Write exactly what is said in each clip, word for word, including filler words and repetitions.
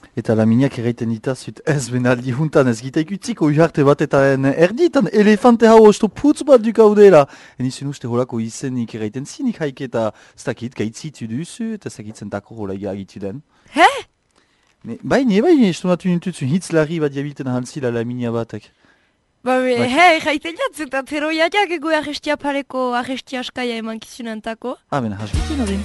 Eta Laminiak erraiten ditazut ez benaldi juntan ez gitek utziko uharte bat eta erditan elefante hau osto putz bat dukaudela. Enizun uste holako izenik erraiten zinik haik eta ez dakit gaitzitu duzu eta ez dakitzen dako hola agitu den. He? Baina, baina, estonatu nintutzu hitzlarri bat jabilten hantzila Laminia batek. Ba, be, he, erraiten jatzu eta zero jadiak egu arrestia pareko arrestia askaia eman kizunantako. Ah, ben, hasbitzen adin.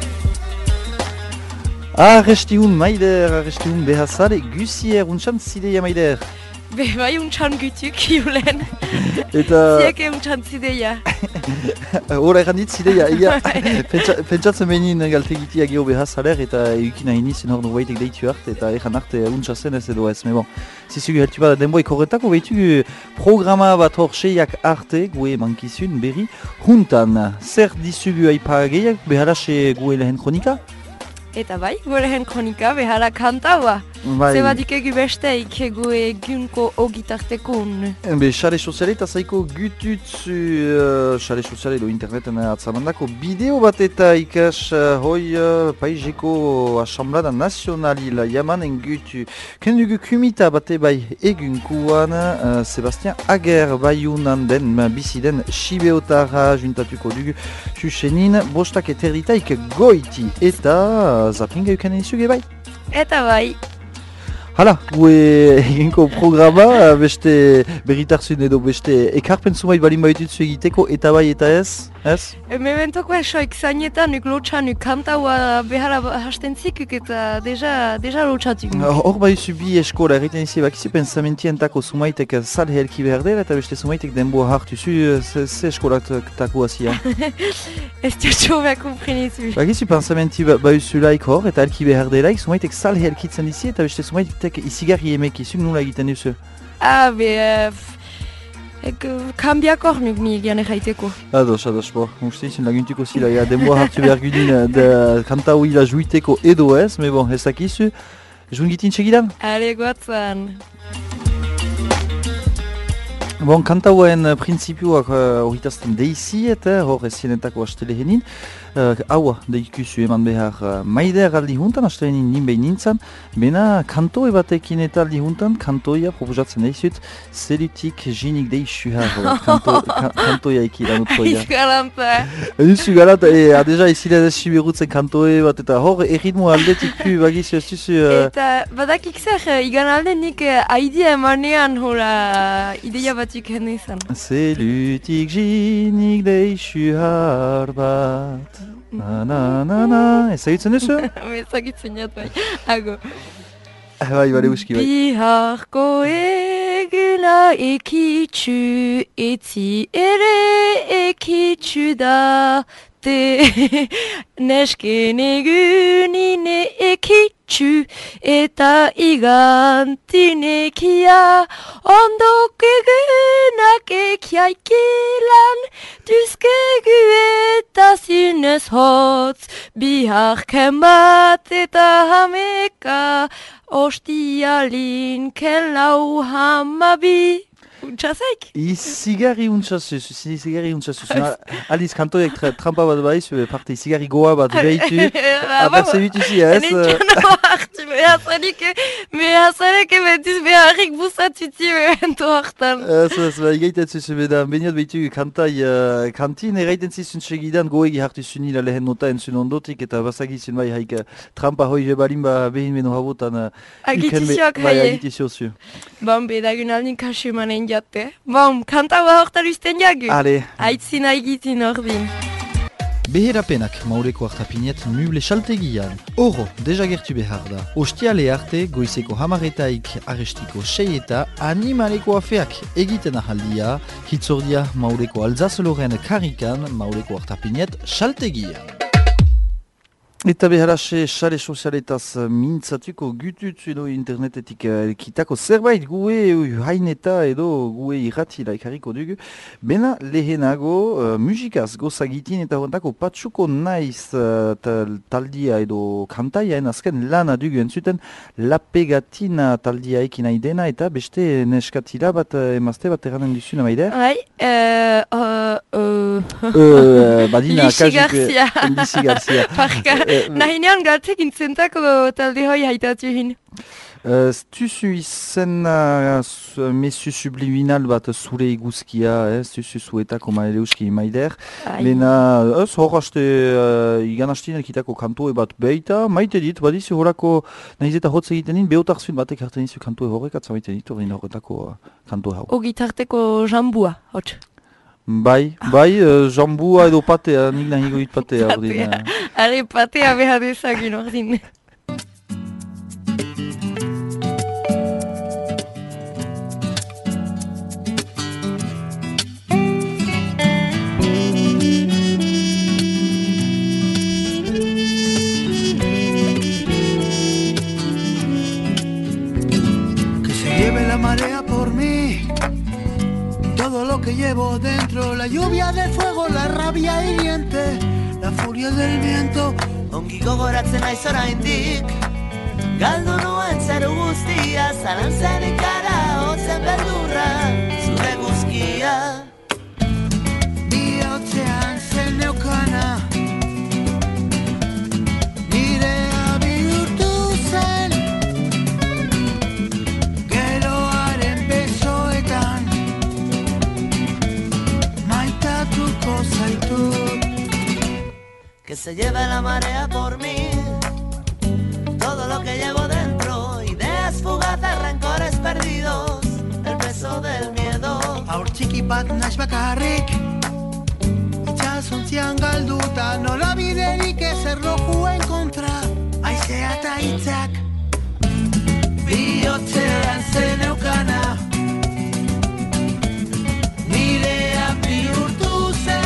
Arrestihun maider, arrestihun behazale, gusier, untxan zideia maider. Be, bai untxan gutuk, julen. Eta... Zieke untxan zideia. Hora errandit zideia, egia. Pentsatzen behin galtegitia geho behazaler eta eukin ahini zen hor nubaitek deitu arte eta erran arte untxa zen ez edo ez. Me bon, zizugu heltu bada denboik horretako behitu programa bat hor seiak arte gue mankizun berri juntan. Zer dizugu aipageiak beharase gue lehen kronika? Eta bai, gure hen kronika behara kantaua. Bai. Zebadik egu besteik egu egunko ogitartekun. Be, xare soziale eta zaiko gututzu xare uh, soziale edo interneten atzamandako bideo bat eta ikas uh, hoi uh, paizeko asamblada nazionalila jamanen gutu. Kendugu kumita bate bai egunkuan uh, Sebastian Ager baiunan den bizi den Sibeotara juntatuko dugu xuxenin bostak eterditaik goiti eta zapinga ukanen izuge bai. Eta bai. Hala, gue eginko programa, beste berritarzun edo beste ekarpen zumait balin baitutzu egiteko eta bai eta ez, ez? Mementoko esoik zainetan uk lotxanuk kantaua behara hasten zikuk eta deja, deja lotxatuk. Hor bai zubi eskola, erreiten izi bakizu pensamentientako zumaitek sal helki behar dela eta beste zumaitek denboa hartu zu, ze eskolatako hasia? Ez txotxo behar komprenizu. Bakizu pensamenti bauzulaik hor eta helki behar delaik zumaitek sal helkitzen izi eta beste zumaitek izigarri emek izuk nula egiten duzu? Ah, be... Ek, kambiak hor nuk ni egian erraiteko. Ados, ados, bo. Uste izan laguntuko zila, ja, denboa hartu behar gudin kanta huila juiteko edo ez, me bon, ez dakizu. Jun gitin segidan? Ale, goatzan. Bon, kanta huen prinsipioak horritazten deizi eta hor ez zienetako hastele henin. Haua deikuzu eman behar maider aldi juntan, hastele henin nin behin nintzen. Bena kantoe batekin eta aldi juntan, kantoia proposatzen deizut, zelutik jinik deixu har, kantoia eki lanutkoia. Aizu galanta. Aizu galanta, e, adeja izile ez siberutzen kantoe bat eta hor erritmo aldetik pu bagizu ez duzu... Eta badakik zer, igan alde nik haidea emanean hola ideia batuk hene izan. Zelutik jinik deixu har bat. Na na na na, ezagutzen duzu? Ezagutzen jat bai, hago. Bai, bale uski bai. Biharko eguna ekitxu, etzi ere ekitxu da. Te nesken egunine ekitxu eta igantinekia ondok egunak ekiaikilan duzkegu eta zinez hotz biharken bat eta hameka ostialin ken lau hamabi. Untxazaik? Izigarri untxasuz, izigarri untxasuz. Aliz kantoiek trampa bat baiz, parte izigarri goa bat behitu. Abertze bituzi, ez? Nintxano hartu, behazarik, behazarik ebetiz beharrik busatuti behentu hartan. Ez, ez, ba, egaitan zuzu bedan, beniat behitu kantai kantin, eraiten zizun segidan goegi hartu zunila lehen nota entzun ondotik, eta basagizun bai haik trampa hoi jebalin ba behin beno habotan. Agitizioak haie. haie. Agitiziozu. Bon, bedagun aldin kasu manen jate. Bon, kantaua hortan usten jagu. Ale. Aitzina egitin ordin. Beherapenak maureko hartapinet muble saltegian. Oro, deja gertu behar da. Ostiale arte, goizeko hamaretaik arestiko sei eta animaleko afeak egiten ahaldia, hitzordia maureko alzazeloren karikan maureko hartapinet saltegian. Eta beharase sare sozialetaz mintzatuko gututzu edo internetetik elkitako zerbait gue haineta edo gue irratila ekarriko dugu. Bena lehenago uh, musikaz gozagitin eta horretako patsuko naiz uh, taldia edo kantaia azken lana dugu entzuten La Pegatina taldia ekin nahi dena eta beste neskatila bat uh, emazte bat eranen duzuna maider. Bai, eee... Uh, uh, uh, badina Lixi Garzia. Lixi Garzia. Parka. Nahinean galtzek intzentako talde hoi haitatu hin. Uh, Stuzu izena uh, mesu subliminal bat zure iguzkia, eh? Stuzu zuetako maeleuski maider. Lena, ez hor haste, uh, igan hastien elkitako kantoe bat beita, maite dit, badizu horako, nahiz eta hotz egiten din, behotarzun batek hartzen dizu kantoe horrek, atza maite dit, horrein horretako uh, kantoe hau. O gitarteko jambua, hotz. Bai, bai, uh, jambua edo patea, nik nahi goit patea. Patea, are patea behar dezagin ordin. Que llevo dentro, la lluvia de fuego, la rabia hiriente, la furia del viento. Ongi gogoratzen naiz oraindik, galdu nuen zeru guztia, zalantzan ikara, hotzen beldurra, zure guzkia. Bihotzean zen neukana, nirea bihurtu zen, geroaren besoetan. Que se lleve la marea por mí, todo lo que llevo dentro, ideas fugazas, rencores perdidos, el peso del miedo. Aur txiki bat naiz bakarrik, itxasontzian galduta, nola biderik ez erlojuen kontra, aizea eta hitzak. Bihotzean zen eukana, nirea bihurtu zen.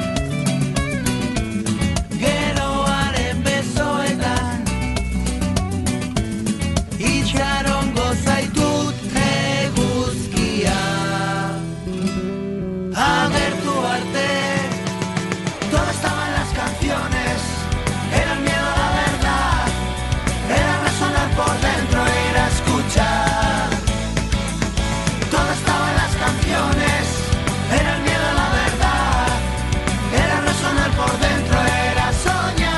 Itxarongo zaitut eguzkia, agertu arte, todo estaba en las canciones, era el miedo a la verdad, era resonar por dentro, era escuchar. Todo estaba en las canciones, era el miedo a la verdad, era resonar por dentro, era soñar.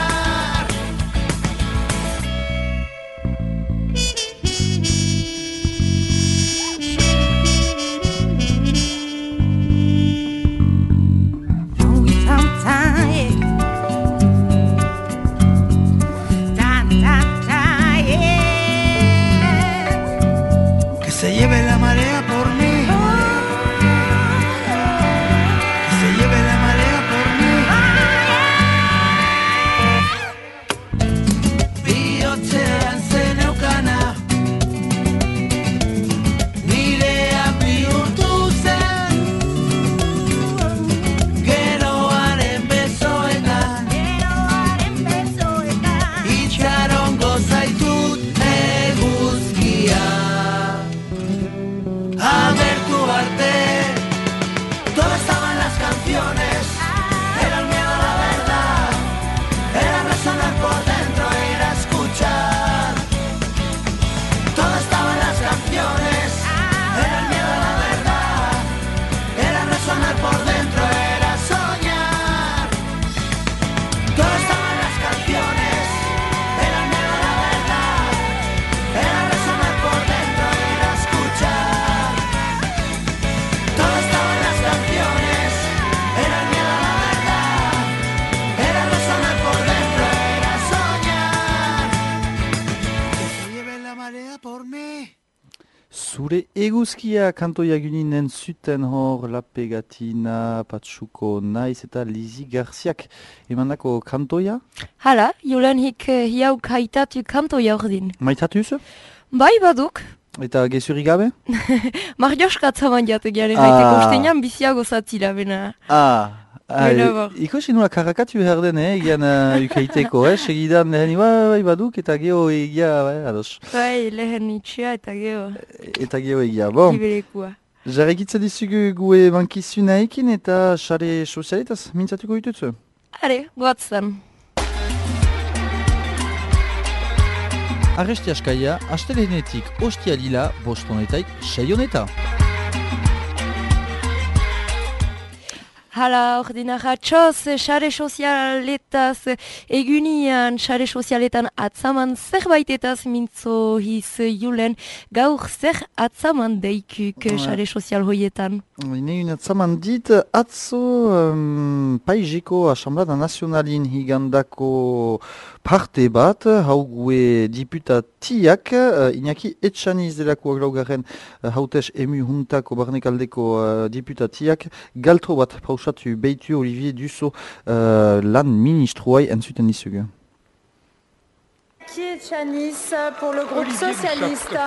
Se lleve la marea por mí, que se lleve la marea por mí. Bihotzean zen eukana, nirea bihurtu zen, geroaren besoetan, itxarongo zaitut eguzkia. Agertu arte, todo estaba en las canciones, era el miedo a la verdad, era resonar por dentro, era escuchar. Todo estaba en las canciones, era el miedo a la verdad, era resonar por dentro, era soñar. Todo estaba en las canciones, era el miedo a la verdad, era resonar por dentro, era escuchar. Todo estaba en las canciones, era el miedo a la verdad, era resonar por dentro, era soñar. Que se lleve la marea por mí. Zure eguzkia kantoia guninen zuten hor La Pegatina, Patsuko Naiz eta Lizi Garziak emandako kantoia. Hala, jolen hik hiauk haitatu kantoia ordin. Maitatuz? Bai baduk, Eta gezurik gabe? Marioska atzaman jategiaren Ah. haiteko ustenean biziago zatila bena. Ah, ah Bela bor. ikusi nula karakatu behar den, eh, egian uh, ukaiteko, eh, segidan lehen bai, bai baduk eta geho egia, bai, ados. Bai, lehen itxea eta geho, Eta geho egia, bon. kiberekua. Jarrekitza dizugu gue bankizunaikin eta sare sozialetaz mintzatuko ditutzu. Are, goatzan. Arresti askaia, astelehenetik ostia lila, bostonetaik sei honeta. Hala, ordina ratxoz, xare sozialetaz egunian, xare sozialetan atzaman zerbaitetaz mintzo hiz julen, gaur zer atzaman deikuk xare sozial hoietan. Ineun atzaman dit, atzo um, paizeko Asamblada Nazionalin higandako parte bat, hau gue diputatiak, uh, Iñaki Etxaniz delakoak laugarren uh, hautes emu juntako barnekaldeko uh, diputatiak, galtro bat pausatu beitu Olivier Dussault uh, lan ministroai entzuten dizugu. Etxaniz pour le groupe socialiste.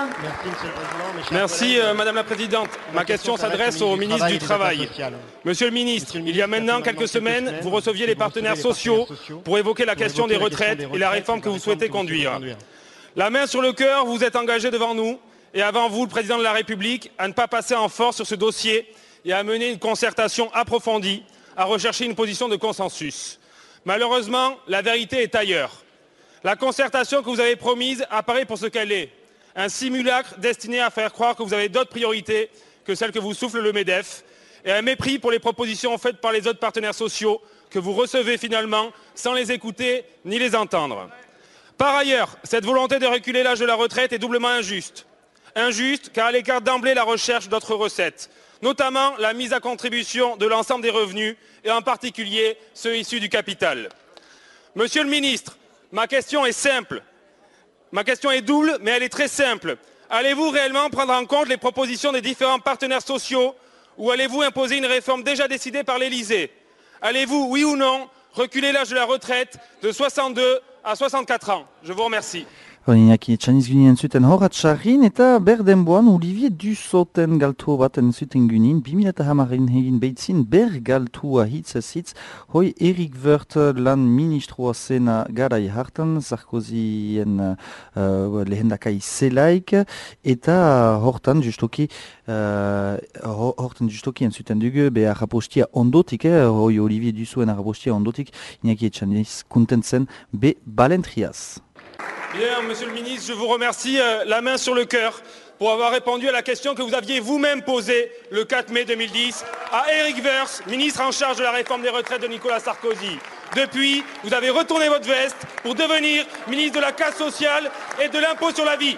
Merci euh, Madame la Présidente. Ma question s'adresse au ministre du Travail. Monsieur le ministre, il y a maintenant quelques semaines, vous receviez les partenaires sociaux pour évoquer la question des retraites et la réforme que vous souhaitez conduire. La main sur le cœur, vous êtes engagé devant nous et avant vous, le Président de la République, à ne pas passer en force sur ce dossier et à mener une concertation approfondie, à rechercher une position de consensus. Malheureusement, la vérité est ailleurs. La concertation que vous avez promise apparaît pour ce qu'elle est, un simulacre destiné à faire croire que vous avez d'autres priorités que celles que vous souffle le MEDEF, et un mépris pour les propositions faites par les autres partenaires sociaux que vous recevez finalement sans les écouter ni les entendre. Par ailleurs, cette volonté de reculer l'âge de la retraite est doublement injuste. Injuste car elle écarte d'emblée la recherche d'autres recettes, notamment la mise à contribution de l'ensemble des revenus et en particulier ceux issus du capital. Monsieur le ministre, ma question est simple. Ma question est double, mais elle est très simple. Allez-vous réellement prendre en compte les propositions des différents partenaires sociaux ou allez-vous imposer une réforme déjà décidée par l'Élysée? Allez-vous, oui ou non, reculer l'âge de la retraite de soixante-deux à soixante-quatre ans? Je vous remercie. Iñaki Etxaniz ginen zuten horatxarrin eta berdenboan Olivier Dussaulten galtu bat entzuten gunin, bi mila hamarin egin behitzin ber galtua hitz ez hitz, hoi Erik Wirth lan ministroa zena garai hartan, Sarkozien uh, lehendakai zelaik, eta hortan justoki, uh, hortan justoki entzuten dugu, be arrapostia ondotik, eh, hoi Olivier Dussaulten arrapostia ondotik, Iñaki Etxaniz kuntentzen be balentriaz. Bien, Monsieur le Ministre, je vous remercie, euh, la main sur le cœur, pour avoir répondu à la question que vous aviez vous-même posée le quatre mai deux mille dix à Erik Wirth, ministre en charge de la réforme des retraites de Nicolas Sarkozy. Depuis, vous avez retourné votre veste pour devenir ministre de la casse sociale et de l'impôt sur la vie.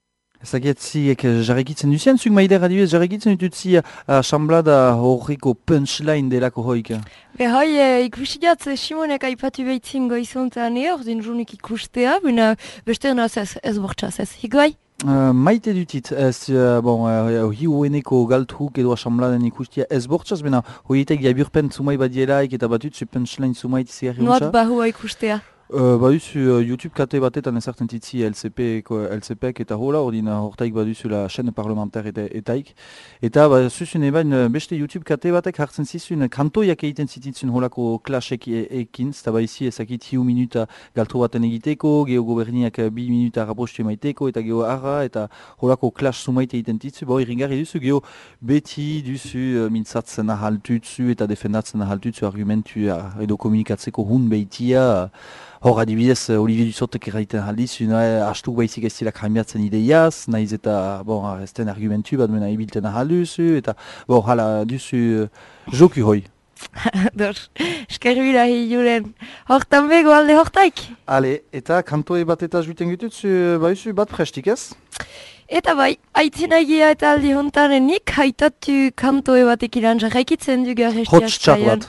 Zagietziek jarrekitzen duzien, zuk maider adibidez jarrekitzen ditutzi asamblada horriko punchline delako hoik. Be hoi, e, ikusiat Simonek aipatu behitzin goizontan e, ordin junik ikustea, bina beste naz ez, ez bortxaz ez, higoi? Uh, maite dutit, ez, uh, bon, uh, hiueneko galtruk edo asambladen ikustia ez bortxaz, bena hoietek jaburpen zumai badielaik eta batut zu punchline zumait ziarri untsa. Noat bahua ikustea. Uh, baduzu uh, YouTube kate batetan ezartzen titzi L C P K eta hola, ordina hortaik baduzu la chaîne parlementaire eta etaik. Eta bazuzun ebain beste YouTube kate batek hartzen zizun kantoiak egiten zititzun holako klasek ekin, eta baizi ezakit hiu minuta galtro baten egiteko, geho goberniak bi minuta rapostu emaiteko, eta geho arra, eta holako klas sumaite egiten titzu, boi ringarri duzu, geho beti duzu uh, mintzatzen ahaltutzu eta defendatzen ahaltutzu argumentu uh, edo komunikatzeko hun behitia. Hor adibidez, Olivier Dussautek erraiten aldiz, hastu baizik ez zilak haimiatzen ideiaz, nahiz eta, bon, ez den argumentu bat mena ibilten ahal duzu, eta, bon, hala duzu joku hoi. Dor, eskerri lahi julen. Hortan bego alde hortaik? Ale, eta kantoe bat eta juiten gututzu, baizu bat prestik ez? Eta bai, aitzinagia eta aldi hontarenik haitatu kantoe batek iran jarraikitzen dugu arrestia Hotz txar bat.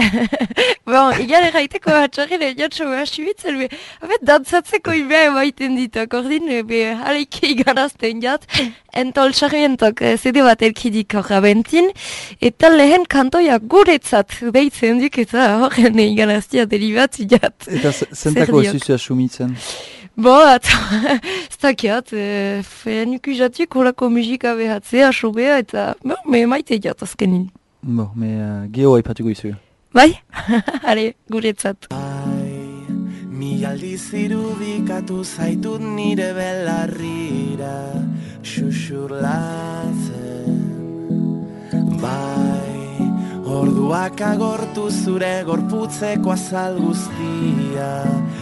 Bon, igan erraiteko hatxarrele jatso behasi bitzen, be, abet dantzatzeko ibea emaiten ditok, ordin, be, haleike igarazten jat, entol sarrientok zede bat elkidik hor abentin, eta lehen kantoia guretzat behitzen duk, eta horren igaraztia derivat jat. Eta zentako ez duzu asumitzen? Bo, eta, ez dakiat, e, fean ikusatik holako musika behatzea, sobea, eta, bo, me maite jat azkenin. Bo, me uh, geho haipatuko izu. Bai? Hale, guretzat. Bai, mi aldiz irudikatu zaitut nire belarrira xuxurlatzen. Bai, orduak agortu zure gorputzeko azal guztia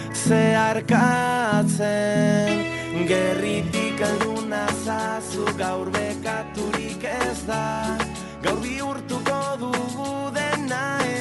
zeharkatzen. Gerritik alduna zazu gaur bekaturik ez da, gaur bihurtuko dugu dena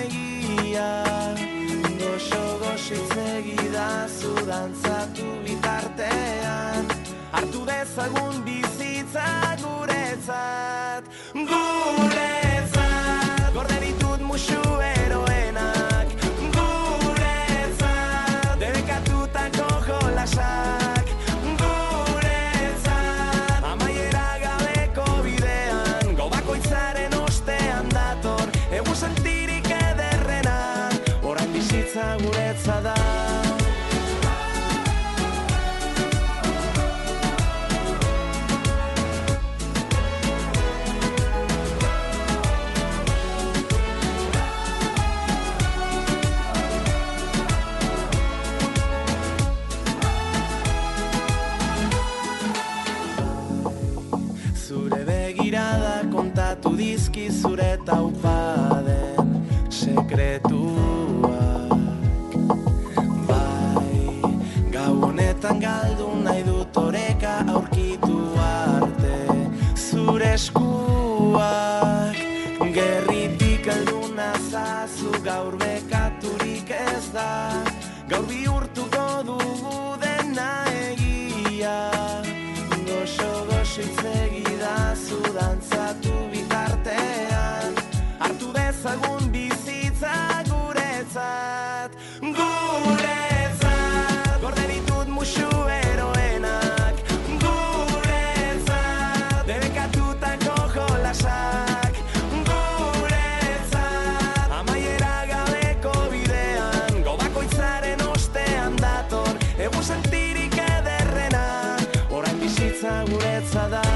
dantzatu bitartean, hartu dezagun bizitza guretzat, guretzat, gorde ditut musu eroenak, guretzat, debekatutako jolasak, guretzat, amaiera gabeko bidean, gau bakoitzaren ostean dator, egu sentirik ederrena, orain bizitza guretzat da. Kontatu dizki zure taupaden sekretuak, bai, gau honetan galdu nahi dut oreka aurkitu arte zure eskuak, gerritik heldu nazazu gaur bekaturik ez da, gaur bihurtuko dugu dena egia, goxo goxo itzegidazu dantzatu bitartean, hartu dezagun bizitza guretzat, guretzat, gorde ditut musu eroenak, guretzat, debekatutako jolasak, guretzat, amaiera gabeko bidean, gau bakoitzaren ostean dator, egu sentirik ederrena, orain bizitza guretzat da.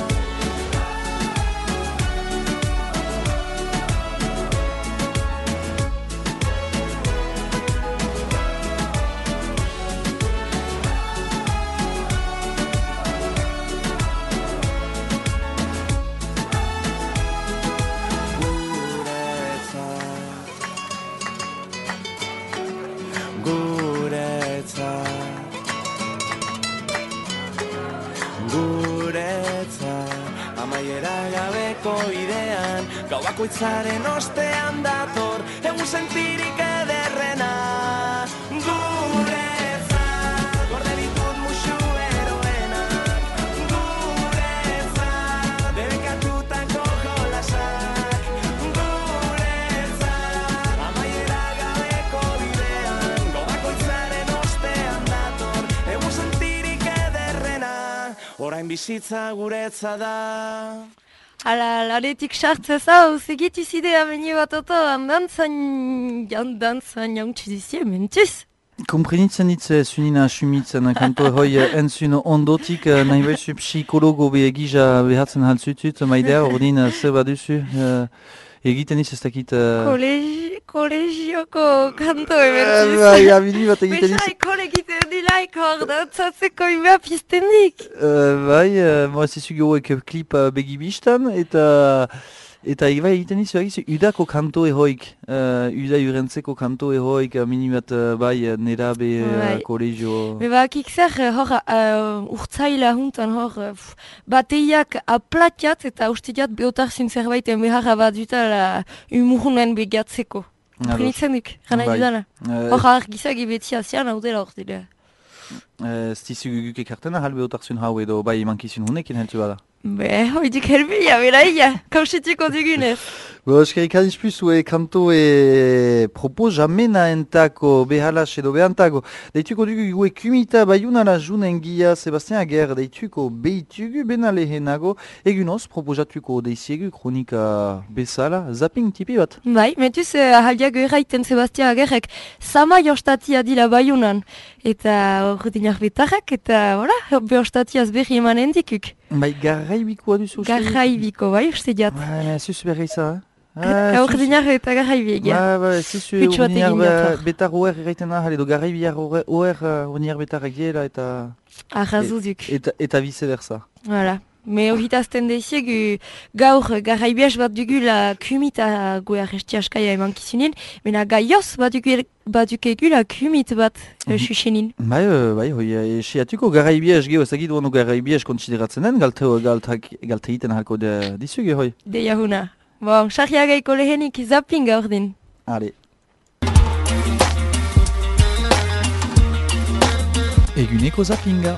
Idean, gau bakoitzaren ostean dator, egu sentirik ederrena, guretzat, gorde ditut musu eroenak, guretzat, debekatutako jolasak, guretzat, amaiera gabeko bidean, gau bakoitzaren ostean dator, egu sentirik ederrena, orain bizitza guretzat da. Hala, lanetik sartzez hau, segitu zidea meni bat oto, handantzan, handantzan jauntzizizie, mentuz? Komprenitzen ditze, sunina asumitzen, kanto hoi entzun ondotik, nahi behizu psikologo behegiza behatzen haltzutut, maidea, ordin, zer baduzu, egiten iz ez dakit... Kolegioko kanto ebertuz. Bai, abili bat egiten iz... Besai, kolegiten dilaik hor, dantzatzeko inbea piztendik. Bai, moa zezugu hauek klip begibistan, eta... Eta bai egiten izu egizu, udako kanto ehoik, uda urentzeko kanto ehoik, minimat bai nerabe kolegio... Bebakik zer, hor, urtzaila juntan hor, bateiak aplatiat eta ustidiat behotarzun zerbaiten beharra bat dutala umurrunen begatzeko. Prinitzen duk, gana dudana. Hor, argizagi beti azian hau dela hor dira. Ez dizu guguk ekartena hal behotarzun hau edo bai mankizun hunekin heltu bada? Be, hoidik herbila, beraia, kausitiko dugunez. Bo, eskerik adizpuz, ue kanto e propos jamena entako, behalas edo behantako. Deituko dugu gue kumita baiunala junen gia Sebastian Ager, deituko behitugu bena lehenago, egunoz proposatuko deiziegu kronika bezala, zapping tipi bat. Bai, metuz ahaldiago erraiten Sebastian Agerrek, sama jostatia dila baiunan, eta ordinak betarrak, eta, hola, behostatiaz berri eman endikuk. Bai, garraibikoa duzu uste? Garraibiko, bai, uste diat. Bai, zuz berri za, eh? Ordinar eta garraibi egia. Bai, bai, zizu ordinar betar oer erraiten ahal, edo garraibiar oer ordinar betar egiela eta... Arrazuzuk. Eta vice versa. Voilà. Me horritazten deiziegu gaur garraibiaz bat dugula kumita goe arresti askaia eman kizunin, mena gaioz bat dugula kumit bat susenin. Bai, bai, hoi, esiatuko garraibiaz geho ezagit duanu garraibiaz konsideratzen den, galte egiten halko dizugu, hoi. Deia huna. Bon, sarriagaiko lehenik zapping gaur din. Ale. Eguneko zappinga.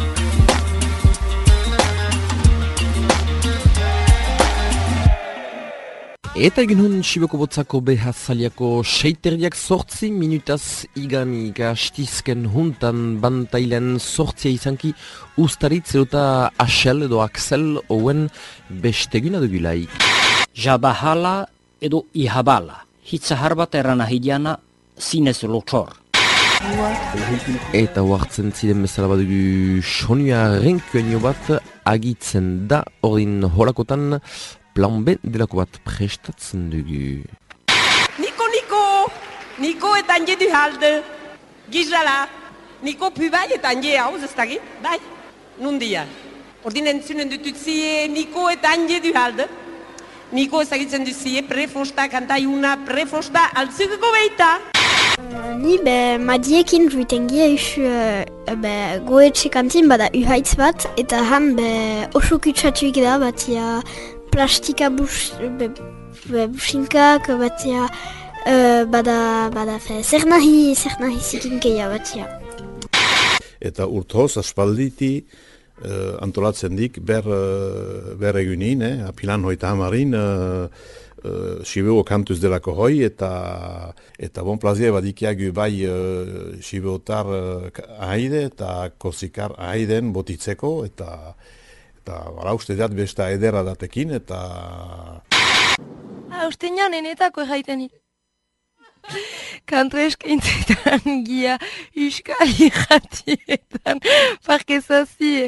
Eta egin hun Siboko botzako behazaliako seiterdiak sortzi minutaz igani gastizken huntan bantailen sortzia izanki ustaritz eta Axel edo Axel ouen besteguna dugulaik. Jabahala edo ihabala, hitzahar bat erana hidiana zinez lotxor. Eta huartzen ziren bezala badugu sonua renkuenio bat agitzen da ordin holakotan plan B delako bat prestatzen dugu. Niko, Niko! Niko eta anje du halde. Gizala. Niko pubai eta anje hau, ez dagi? Bai? Nundia. Ordin entzunen dutut zie Niko eta anje du halde. Niko ezagitzen duzie prefosta kantaiuna prefosta altzuko beita. Ni be madiekin juiten gira isu uh, be goetxe kantin bada uhaitz bat eta han be oso kutsatuik da batia plastika bus, be, be businkak batia uh, bada bada fe zer nahi zer nahi zikinkeia batia. Eta urtoz aspalditi uh, antolatzen dik ber, uh, ber egunin, eh, apilan hoita hamarin uh, Uh, Sibeo kantuz delako hoi eta eta bon plazia badikiagu bai uh, Sibeotar uh, ahaide eta korsikar ahaiden botitzeko eta eta bara uste dat besta edera datekin eta Ah, uste nian enetako erraiten kantu eskaintzetan gia Euskal Irratietan parkezazi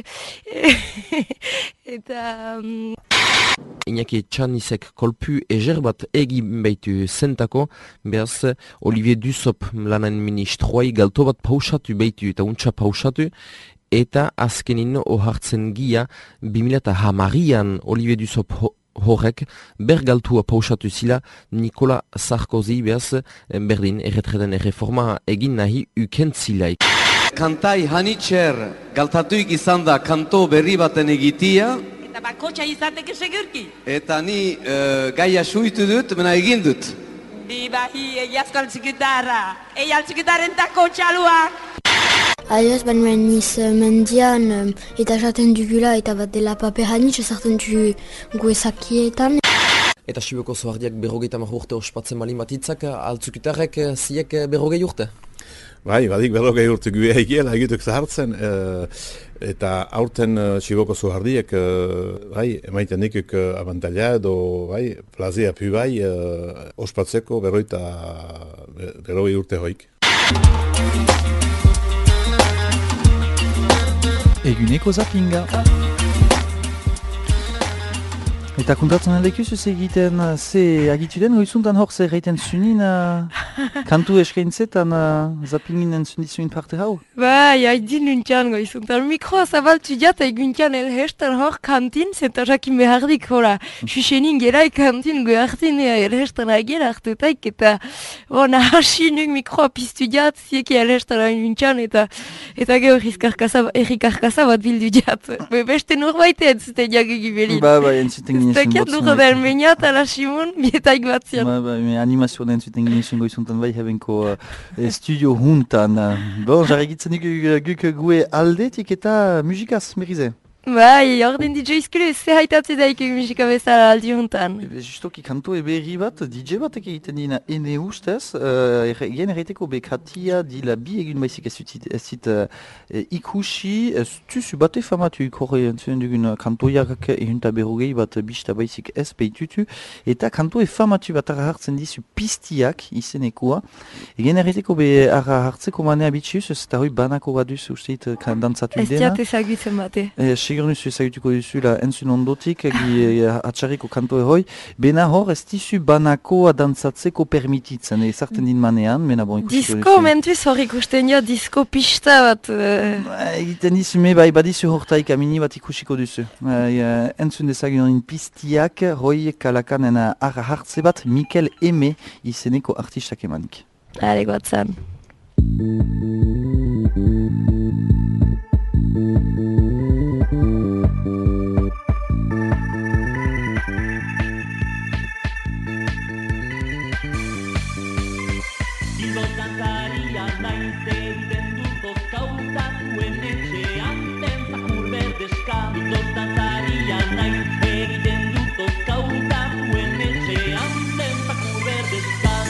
eta um... Iñaki Etxanisek kolpu eger bat egin baitu zentako, behaz Olivier Dusop lanen ministroai galto bat pausatu baitu eta untsa pausatu, eta azkenin ohartzen gia bimila eta hamarian Olivier Dusop ho horrek bergaltua pausatu zila Nikola Sarkozy behaz berdin erretreden erreforma egin nahi ukentzilaik. Kantai hanitxer galtatuik izan da kanto berri baten egitia, eta bakotxa izateke segurki. Eta ni uh, gaia suitu dut, mena egin dut. Bibahi egiazko altzikutarra, egi altzikutaren tako txaluak. Aioz, baina niz mendian um, eta jaten dugula eta bat dela paper hanitx ezartzen du guezakietan. Eta Siboko zoardiak berrogeita mar urte ospatzen malin batitzak, altzikutarrek ziek berrogei urte? Bai, badik berrogei urte gu egiela egituk zahartzen, e, eta aurten uh, Siboko zohardiek uh, bai, emaiten nikuk uh, abantaila edo bai, plazia pu bai uh, ospatzeko berroita berrogei urte hoik. Eguneko zappinga. Eta kontatzen aldekuz ez egiten ze agituden goizuntan hor zer reiten zunin uh, kantu eskaintzetan uh, zappingin entzundizuin parte hau? Bai, haidin nuntian goizuntan mikroa zabaltu diat eguntian elhestan hor kantin zenta jakin behardik hola xuxenin gerai kantin gohartin elhestan agien hartutaik eta bona hasi nuk mikroa piztu diat zieki elhestan nuntian eta eta gero errikarkasa bat bildu diat. Beste norbaite entzuten jagegi belin. Ba, ba, entzuten Zakiat lujo bermenia eta la Simon bietaik batzian. Ba, ba, animazioa entzuten ginezen goizuntan bai hebenko uh, studio huntan. Bon, jarregitzen guk gue aldetik eta musikaz, merize. Bai, orden D J izkule ze haitatze daik musika bezala aldi huntan. Ebe, justoki kanto berri bat, D J batek egiten dina ene ustez, uh, egin erreteko bekatia dila bi egin baizik ez zit uh, ikusi, ez tuzu bate famatu ikorre entzuen dugun kantoiak ehunta berrogei bat bista baizik ez peitutu, eta kanto e famatu bat ara hartzen dizu pistiak izenekoa, egin erreteko be ara hartzeko manea bitxiuz, ez da hoi banako bat duzu usteit dantzatu dena. Ez diat ezagutzen bate. Segur nuzu ezagutuko duzula entzun ondotik, atxarriko kanto ehoi, bena hor ez dizu banakoa dantzatzeko permititzen, ezartzen din manean, mena bon ikusiko duzu. Disko mentuz hor ikusten jo, disko pista bat. Egiten dizu, me bai badizu hortaik amini bat ikusiko duzu. Entzun dezagun pistiak, hoi kalakanen arra hartze bat, Mikel Eme izeneko artistak emanik. Hale guatzan. Zaria naiz egiten dut bozkautatuen nahi, egiten dut ozkauta duen etxean den zakur berdezkan.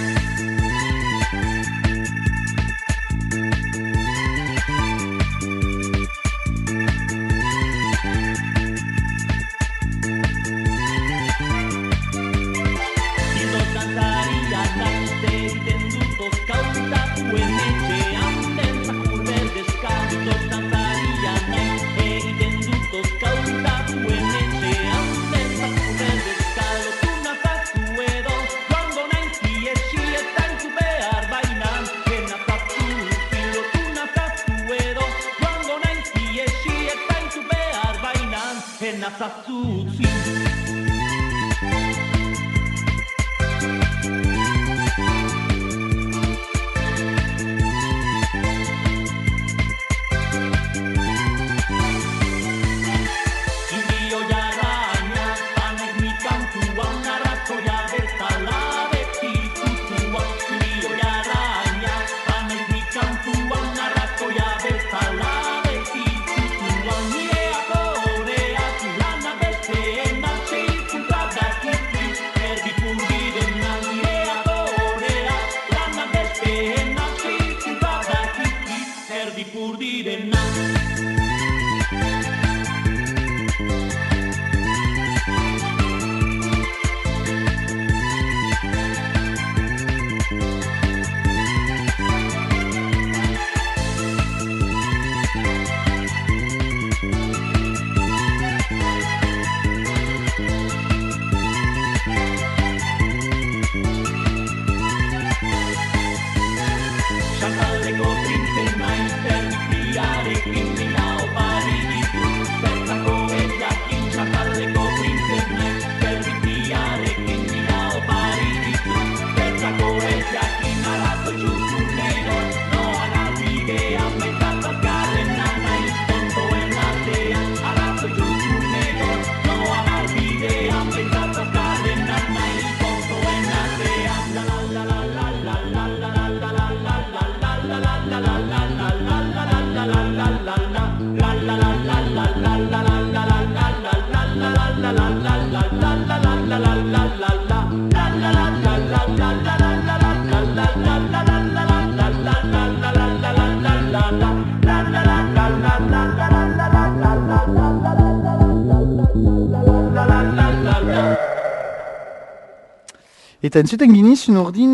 Eta entzuten giniz, urdin...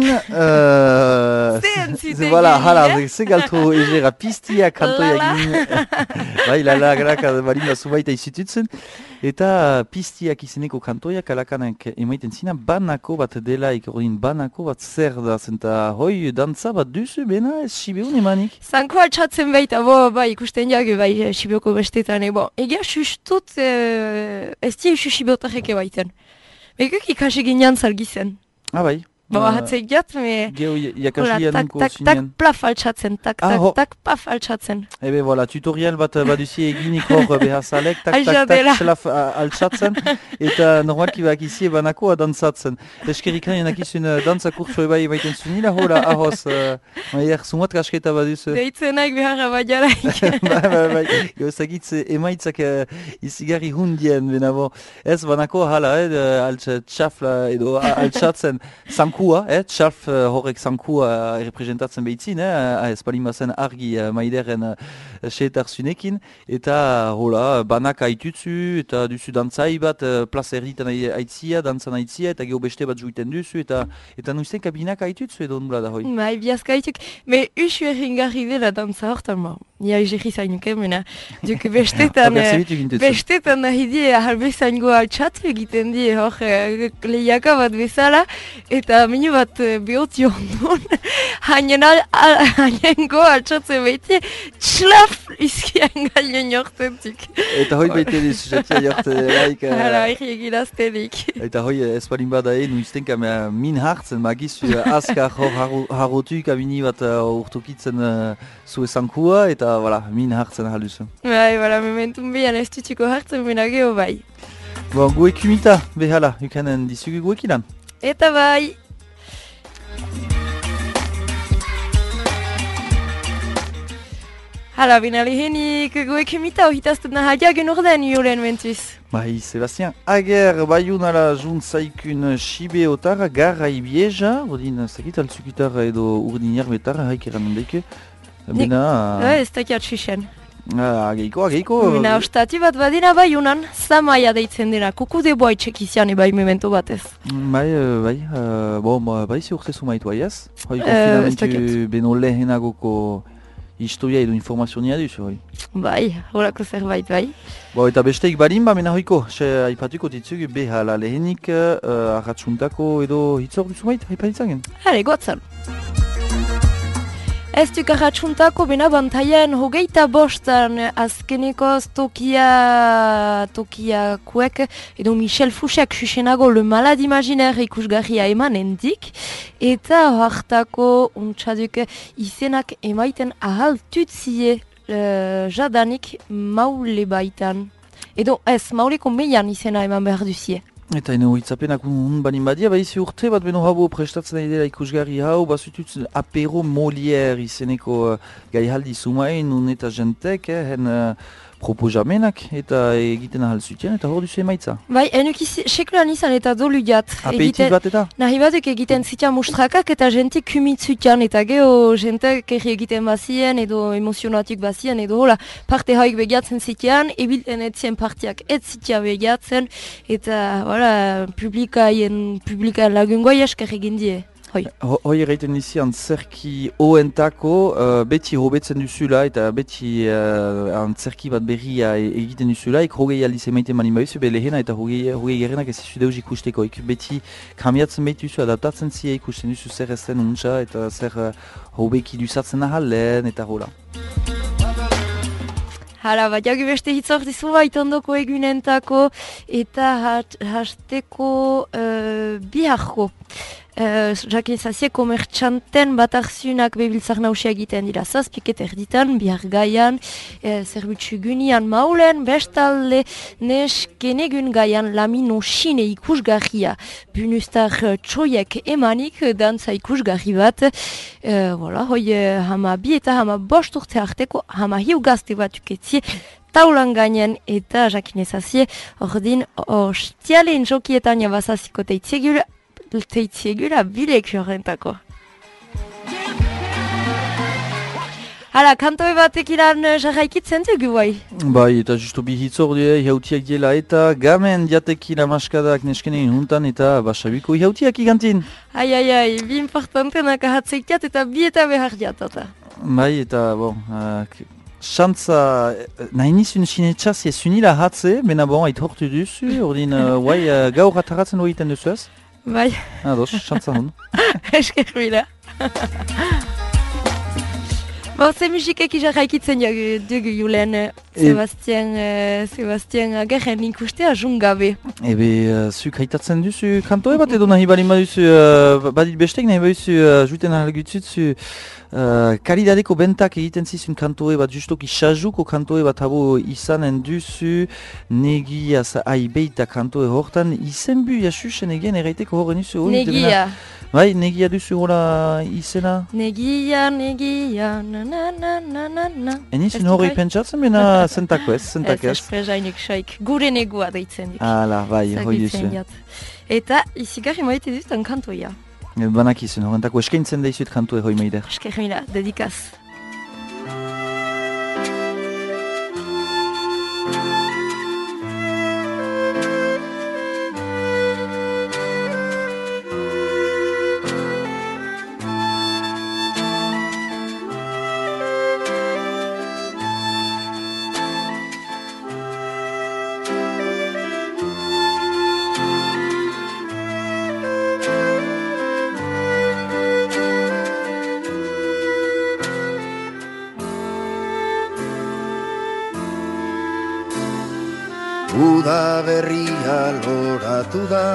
Uh, Ze entzuten voilà, gini, hala, eh? ze galtro egera piztia kantoia ginen. Bai, lala, garak, balin da zubaita izitutzen. Eta piztiak izeneko kantoiak alakanak emaiten zina, banako bat delaik, ordin banako bat zer da, zenta hoi dantza bat duzu, bena ez sibeun emanik? Zanko altxatzen baita, bo, bai, ikusten jage, bai, sibioko bestetan, ebo. Egia, sustut, e, ez die isu sibiotarreke baiten. Bekuk ikasi ginean zalgizen. Ah, bai. Bo, uh, hatzeik jat, me... Geo jakasian tak, nuko tak, zinen. tak, plaf altxatzen, tak, Ah, tak, ho. tak, plaf altxatzen. Ebe, voilà, tutorial bat baduzi eginik hor behazalek, tak, tak, Aljadela. tak, plaf altxatzen, eta normalki bak izi banakoa dantzatzen. Eskerrikan janakizun uh, dantza kurso ebai baiten zunila, hola, ahoz, uh, maier, sumat kasketa baduzu. Deitzenak beharra badialaik. Bai, bai, bai, gauzagitz emaitzak uh, izigarri hundien, benabo. Ez banako hala, eh, altsa txafla edo altxatzen zankua, eh, txalf uh, horrek zankua uh, representatzen behitzin, eh, ez balin bazen argi uh, maideren uh, seetar zunekin, eta hola, banak haitutzu, eta duzu dantzai bat, uh, plaza erditan haitzia, dantzan haitzia, eta geho beste bat juiten duzu, eta eta nuizten kabinak haitutzu edo nula da hoi. Bai, biazkaituk, me usu erringarri dela dantza hortan, ma. Ja, jerri zainuke, mena. Duk bestetan, Ah, perzebitu gintuzu. bestetan nahi die, halbezaingo altxatu egiten die, hor, eh, lehiaka bat bezala, eta minu bat eh, behoti ondon, hainen al, al, hainengo altxatzen behiti, txlaf izkian gailen jortentik. Eta hoi baite diz, jatia jorte laik... uh, Hala, erri egilaztenik. Eta hoi ez balin bada egin, nuiztenka uh, min hartzen, magizu uh, azkar hor harrotuk abini bat uh, urtokitzen uh, zue zankua, eta voilà, min hartzen haluzu. Bai, bala, mementun behan ez dutuko hartzen bena geho bai. Bon, gue kumita, behala, ukanen dizugu gue kilan. Eta bai! Hala, bina lehenik goek emita ohitazten nahiagen orden julen mentuz. Bai, Sebastien Ager, baiunala juntzaikun Sibeotar, garra ibieja, ordin, zakit altzukitar edo urdiniar betar, haik eranundeke. Bina... Eh, ez dakiat xuxen. Ageiko, ageiko... Bina ostati bat badina baiunan, zamaia deitzen dira, kukude boa itxekizian ebai memento batez. Bai, bai, bon, bai, ze urte zumaitu aiaz? Hoi, Ez konfinamentu dakiat. beno lehenagoko historia edo informazioa duzu, hoi. Bai, horako zerbait bai. Bo, eta besteik badin, ba, mena hoiko, se aipatuko ditzuk behala lehenik uh, arratsuntako edo hitzor duzu mait, aipatitzagen? Hale, gotzan. Ez duk arratsuntako bena bantaien hogeita bostan azkenekoz tokia tokia kuek edo Michel Fouchek xuxenago Le Malade Imaginaire ikusgarria emanen dik eta hartako untxaduk izenak emaiten ahal tutzie uh, jadanik maule baitan. Edo ez, mauleko meian izena eman behar duzie. Eta eno hitzapenak un banin badia, ba izi urte bat beno habo prestatzen ari dela ikusgarri hau, bazututz apero Molière izeneko uh, gaihaldi sumain, un eta jentek, eh, hen uh, proposamenak eta egiten ahal zuten, eta hor duzu emaitza. Bai, enuk sekulan izan eta dolu jat. Apeitit bat eta? Nahi batuk egiten zitian mustrakak eta jentik kumitzutian eta geho jentek erri egiten bazien edo emozionatuk bazien edo hola parte haik begiatzen zitian, ebilten etzien partiak ez zitia begiatzen eta hola publikaien publikaien lagungoa esker egin die. Hoi. Hoi erraiten izian zerki oentako uh, beti hobetzen duzula eta beti uh, antzerki bat berria e egiten duzula, ek hogei aldiz emaiten mani baizu, be lehena eta hogei, hogei gerrenak ez izu deuz ikusteko, ek beti kamiatzen behitu duzu, adaptatzen zia ikusten duzu zer ezen untxa eta zer uh, hobeki duzatzen ahalen eta hola. Hala, bat jagi beste hitzor dizu baitondoko egunentako eta hasteko uh, biharko. Uh, Jakin zazie komertxanten bat arzunak bebiltzar nausia egiten dira zazpiket erditan, bihar gaian, uh, zerbitzu gunian maulen, bestalde neskenegun gaian lamino xine ikusgarria. Bunustar uh, txoiek emanik dantza ikusgarri bat, uh, voilà, hoi uh, hama bi eta hama bost urte arteko hama hiu gazte bat uketzie, taulan gainen eta jakin ezazie, ordin ostialen jokietan jabazaziko teitzegul, teitziegula bilek jorrentako. Hala, kantoe batek ilan jarraikitzen dugu bai? Bai, eta justu bi hitzor die, ihautiak diela eta gamen diatekin amaskadak neskenein huntan eta basabiko ihautiak igantin. Ai, ai, ai, bi importantenak ahatzeitiat eta bi eta behar diatata. Bai, eta bon... Uh, Xantza, nahi nizun sinetxaz ez unila hatze, bena bon, ait hortu duzu, ordin, uh, guai, uh, gaur ataratzen horiten duzu ez? Bai. Ados, xantza hon. Esker bila. Bo, ze musikek jarraikitzen dugu julen, Sebastien, e... Sebastien Agerren ikustea jungabe. Ebe, uh, zuk haitatzen duzu kantoe bat edo nahi bali baduzu, uh, badit bestek nahi baduzu, uh, juten ahalgutzutzu, Uh, kalidadeko bentak egiten zizun kantoe bat justoki sajuko kantoe bat habo izanen duzu negia za aibeita kantoe hortan izen bu jasusen egin erraiteko horren duzu. Negia. Bai, negia duzu hola izena? Negia, negia, na na na na na na. Enizun horri pentsatzen bena zentako ez, zentak ez. Ez, esprezainik saik, gure negua deitzen dik. Hala, bai, hoi duzu. Eta izigarri maite duztan kantoia. Banak izan, horrentako eskaintzen daizut kantu ehoi meider. Esker mila, dedikaz. Uda berria loratu da,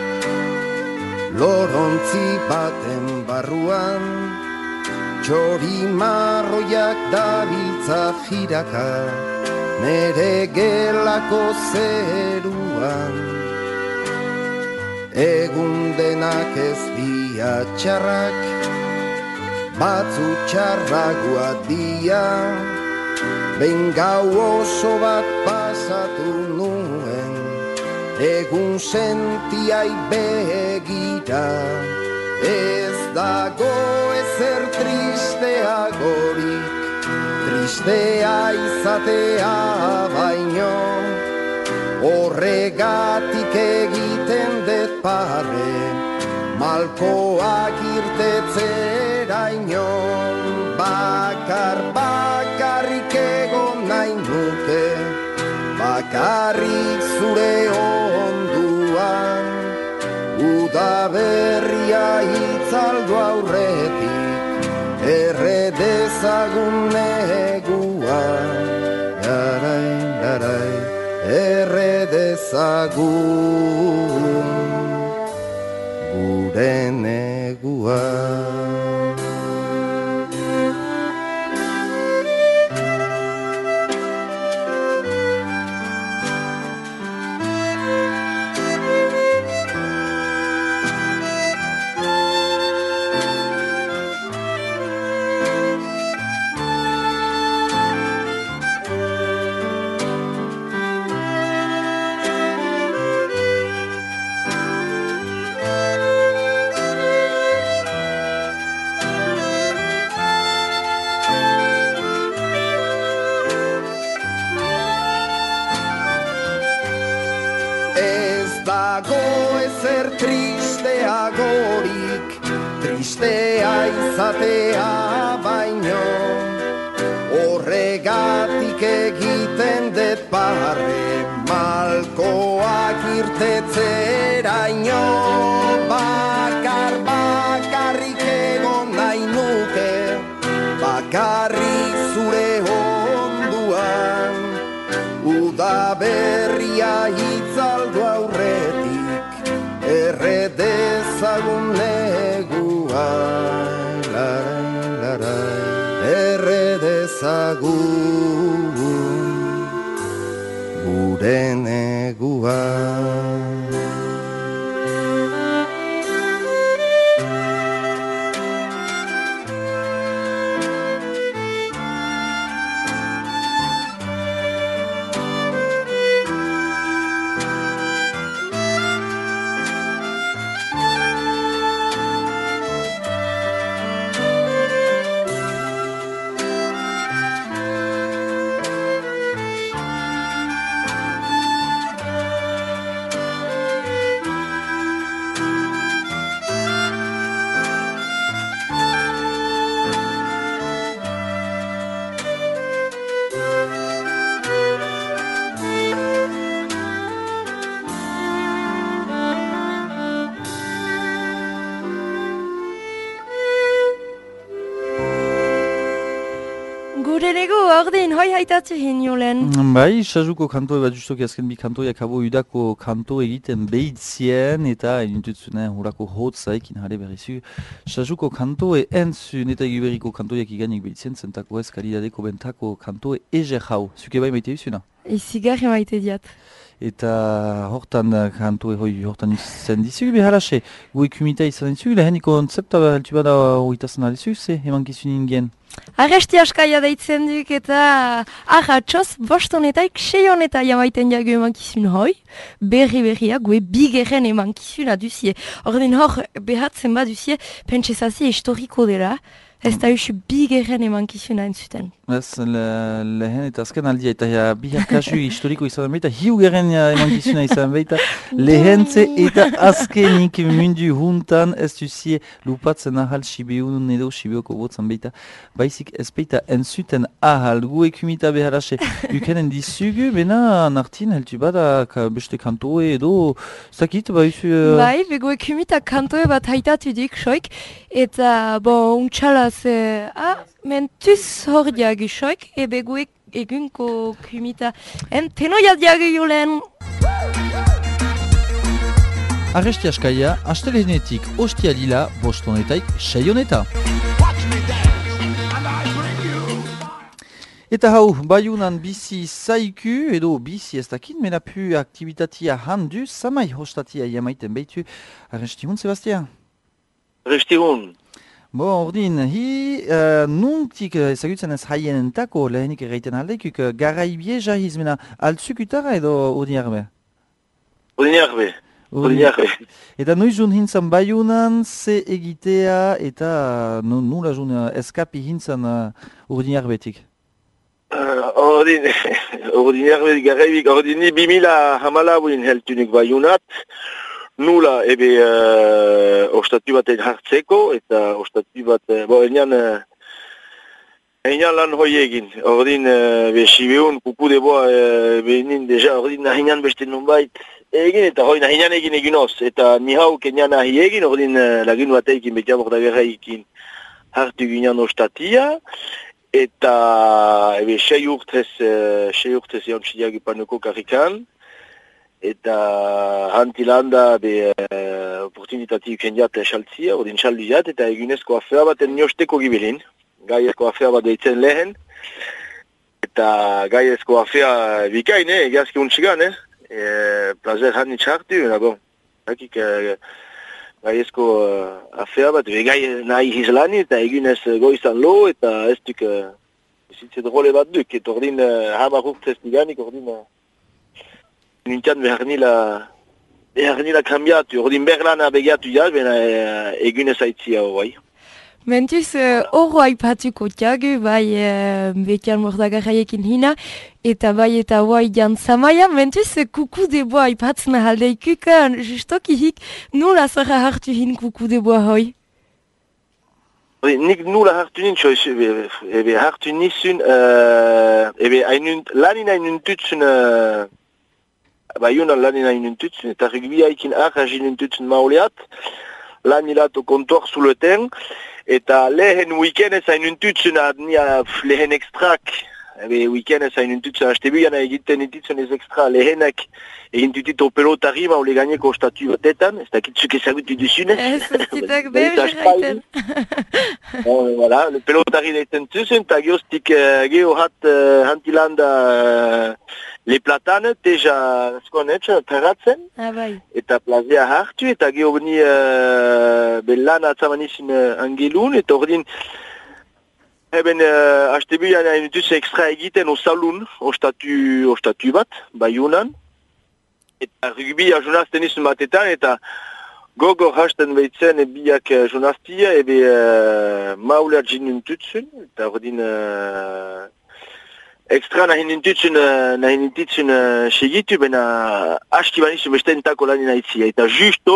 lorontzi baten barruan, txori marroiak dabiltza jiraka, nere gelako zeruan. Egun denak ez dia txarrak, batzu txarragoa dia, behin gau oso bat pasatu nuen, egun sentiai begira, ez dago ezer tristeagorik, tristea izatea baino, horregatik egiten dut parre, malkoak irtetzeraino, bakar bakarrik egon nahi nuke, bakarrik zure onduan, uda berria itzaldu aurretik, erre dezagun negua, jarai, jarai, erre dezagun gure negua. Tristeagorik, tristea izatea baino, horregatik egiten dut parre, malkoak irtetzeraino, bakar bakarrik egon nahi nuke, bakarrik zure onduan, uda berria itzaldu aurretik, erre dezagun negua, larai, larai, erre dezagun gure negua. Ordin, hoi haitatu hiniolen. Bai, sajuko kantoe bat justoki azken bi kantoiak habo udako kanto egiten behitzien eta inututzune horako hotzaikin jare berrizu. Sajuko kantoe entzun eta egiberiko kantoiak iganik behitzien zentako ez kalidadeko bentako kantoe eger hau. Zuke bai maite izuna? Izigarri maite diat. Eta hortan kantoe hoi hortan izan dizugu beharase. Gu ekumita izan dizugu, leheniko konzepta heltu bada horitazen alizu, ze eman kizun ingen. Arresti askaia deitzen duk eta ahatsoz bostonetaik seioneta jamaiten jagu emankizun hoi. Berri berria gue bigeren emankizuna duzie. Ordin hor behatzen bat duzie pentsezazi historiko dela. Ez da usu bigeren emankizuna entzuten. Ez, lehen eta azken aldia eta ja, bihar kasu historiko izan behita, hiugeren emankizuna izan behita, lehentze eta azkenik mundu juntan ez duzie lupatzen ahal Sibeun edo Sibeoko botzan behita, baizik ez behita entzuten ahal, gu ekumita beharase ukenen dizugu, bena nartin heltu bada beste kantoe edo, zakit, bai zu... Uh... Bai, bego ekumita kantoe bat haitatu dik soik, eta bo, untxalaz, uh, ah, mentuz hor diagu soik, ebe gu egunko kumita entenoia diagu julen. Arresti askaia, astelehenetik ostia lila, bostonetaik seioneta. Eta hau, baiunan bizi zaiku, edo bizi ez dakin, mena pu aktivitatia handu, samai hostatia jamaiten behitu. Arresti hun, Sebastian? Arresti hun. Bo, ordin, hi, uh, nuntik uh, ezagutzen ez haien entako lehenik egiten aldeikuk uh, garai bieja hizmena altzuk utara edo Odinerbe? Odinerbe, Odinerbe. Eta noiz jun hintzan baiunan, ze egitea eta uh, nula jun uh, eskapi hintzan uh, Odinerbetik? Uh, ordin, Odinerbe garaibik, ordini bimila hamalauin heltunik baiunat, nula ebe uh, ostatu bat hartzeko, eta ostatu bat, uh, bo, enean, uh, enean lan hoi egin. Ordin, uh, be, sibeun, kuku deboa, uh, benin, deja, ordin, nahinan beste nunbait egin, eta hoi nahinan egin eginoz. Eta nihauk enean nahi egin, ordin, uh, lagin bat egin, bekiamok da gerra egin hartu ginean ostatia, eta, ebe, sei urtez, uh, sei urtez egon txidiak ipanuko karrikan, eta hantilanda be uh, oportunitatik jendiat esaltzia, ordin txaldiat, eta egunezko afea baten niosteko gibelin. Gaiezko afea bat deitzen lehen, eta gaiezko afea bikain, eh, egiazki untxigan, eh? E, plazer han itxartu, eta bon, hakik uh, gaiezko uh, afea bat, e, gai nahi hizlani, eta egunez goizan lo, eta ez duk, uh, zitzet role bat duk, eta ordin uh, hamar urtez diganik, ordin... Uh, Nintian behar nila, behar nila kambiatu, ordin berlana begiatu jaz, bena e, egunez aitzia hori. Mentuz, horro aipatuko tiagu, bai e, bekian mordagarraiekin hina, eta bai eta hoi jantzamaia, mentuz, kuku deboa aipatzen ahaldeikuk, justoki hik, nula zara hartu hin kuku deboa hoi? Nik nula hartu nintxo, ebe, ebe hartu nizun, uh, ebe ainunt, lanin ainuntutzen, uh, Baiunan lanin ainuntutzen, eta rugbiaikin ahazin untutzen mauleat, lanilato kontor zuleten, eta lehen weekendez ainuntutzen adnia lehen ekstrak, ebe weekendez ainuntutzen, haste biana egiten ititzen ez ekstra lehenak egintutito pelotari maule gaineko ostatu batetan, ez dakitzuk ezagutu duzune. Ez, ez zitak behar egiten. Voilà, le pelotari deitzen zuzen, eta geostik geho hat hantilanda le platane, teja skonetxe, terratzen, ah, bai. Eta plazea hartu, eta geho beni uh, belan atzamanizin uh, angelun, eta ordin eben uh, haste bian hainutuz ekstra egiten osalun, ostatu, ostatu bat, baiunan, eta rugbi ajunazten izun batetan, eta gogo hasten behitzen biak uh, junaztia, ebe uh, maulea jinuntutsun, eta ordin... Uh, Ekstra nahi nintutzen, nahi nintutzen uh, segitu, bena aski banizu beste entako lan inaitzia. Eta justo,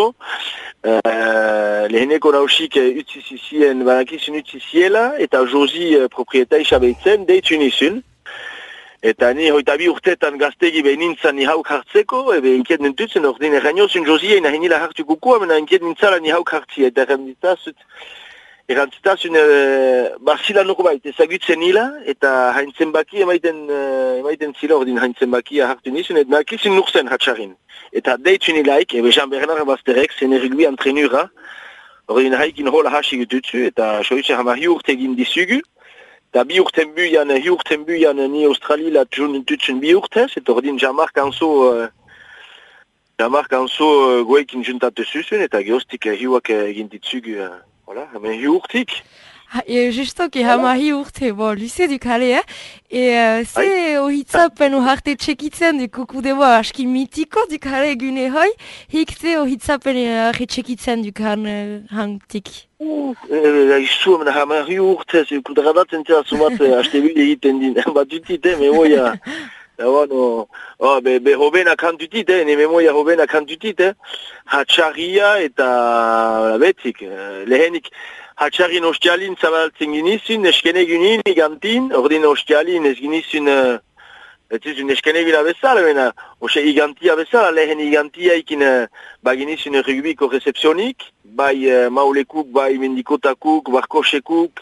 uh, leheneko nausik uh, utzi zizien, banakizun utzi ziela, eta Josi uh, proprietai xabeitzen, deitu nizun. Eta ni hoitabi urtetan gaztegi behinintzan ni hauk hartzeko, ebe inkiet nintutzen, ordin errainozun Josi nahi nila hartu kukua, bena inkiet nintzala ni hauk hartzia. Eta erranditazut, Erantzitazun, e, barzila norbait ezagutzen nila, eta haintzen baki emaiten, e, emaiten zila ordin haintzen bakia hartu nizun, eta nakizun nurzen hatxarin. Eta deitu nilaik, ebe Jean Bernard Basterek, zen errugbi antrenura, ordin haikin hola hasi gututzu, eta soitze hama hi urte egin dizugu, eta bi urten buian, hi urten buian ni Australilat jun tutzen bi urtez, eta ordin Jean-Marc Anso, uh, Jean-Marc Anso uh, goekin juntatu zuzun, eta geostik uh, hiuak uh, egin ditzugu, uh, Voilà, hemen hi urtik. E, justoki, hama hi urte, bo, luze du kale, eh? E, uh, ze ohitzapen uharte txekitzen du kuku deboa aski mitiko du kale egune hoi, hik ze ohitzapen ahre txekitzen du kan uh, hantik. Izu, hemen hama hi urte, ze kudradatzen zera sumat, haste bil egiten din, bat dutit, eh, memoia. Bueno, oh, be, be hobena kantutit, eh, ne memoia hobena kantutit, eh, hatxarria eta betik, lehenik hatxarrin ostialin zabaltzen ginizun, eskene ginen igantin, ordin ostialin ez ginizun, ez zizun eskene gila bezala, bena, ose igantia bezala, lehen igantia ikin baginizun rugbiko recepzionik, bai uh, maulekuk, bai mendikotakuk, barkosekuk,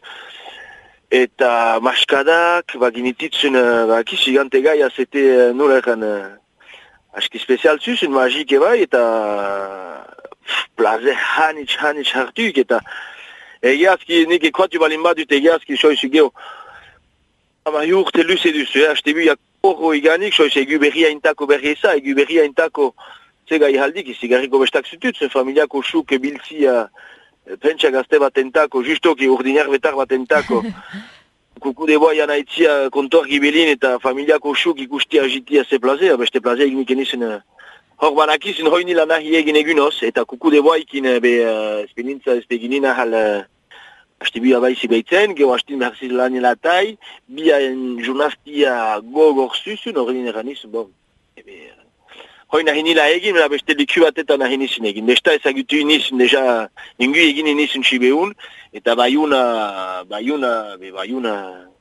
eta maskadak, baginititzun, bakiz, igante gaia, zete uh, nola ekan, uh, aski spezial zuzun, magik ebai, eta pff, plaze hanitz, hanitz hartuk, eta egiazki, nik ekoatu balin badut egiazki, soizu geho, ama urte luze duzu, eh, haste biak horro iganik, soizu egu berria intako berrieza, egu berria intako, zega ihaldik, izi garriko bestak zutut, zen familiako xuk biltzia, pentsa gazte batentako, justoki urdinar betar batentako, kuku de boa jana itzia kontor gibelin eta familiako usuk ikustia agitia ze plazea, beste plazea egin izan, hor banakizun hoini lan nahi egin egunoz, eta kuku de boa ikin be espinintza espeginin ahal astibia baizi behitzen, geho astin beharziz lan elatai, bian jurnaztia gogor zuzun, horrein eganiz, bon, ebe... Hoi nahi nila egin, bera beste liku batetan nahi nizun egin. Besta ezagutu inizun, deja, ingu egin inizun Sibeun, eta baiuna, baiuna, be baiuna,